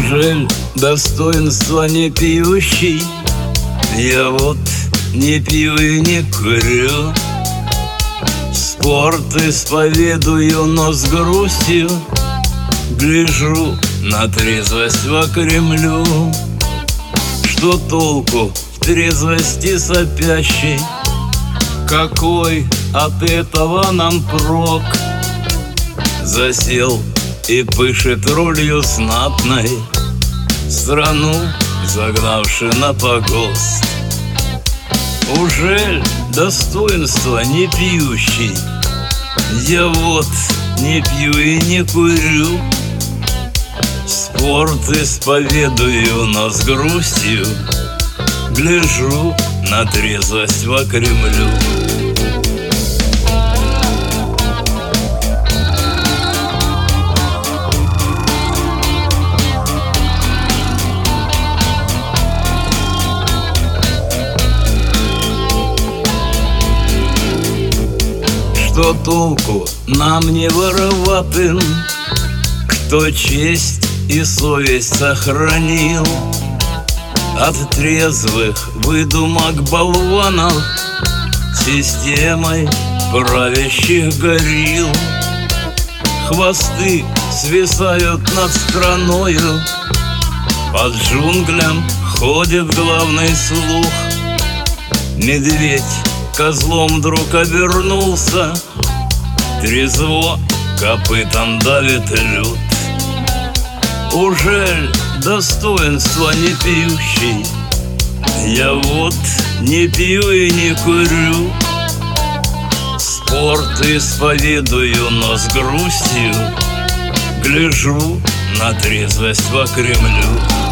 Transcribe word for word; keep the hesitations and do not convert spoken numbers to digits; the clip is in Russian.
Ужель достоинства не пьющий? Я вот не пью и не курю, спорт исповедую, но с грустью гляжу на трезвость во Кремлю. Что толку в трезвости сопящей? Какой от этого нам прок? Засел и пышет ролью знатной, страну загнавши на погост. Ужель достоинства не пьющий? Я вот не пью и не курю, спорт исповедую, но с грустью гляжу на трезвость во Кремлю. Что толку нам не вороватым, кто честь и совесть сохранил? От трезвых выдумок болванов, системой правящих горил. Хвосты свисают над страною, под джунглям ходит главный слух. Медведь козлом вдруг обернулся, трезво копытом давит лед. Ужель достоинства не пьющий? Я вот не пью и не курю, спорт исповедую, но с грустью гляжу на трезвость во Кремлю.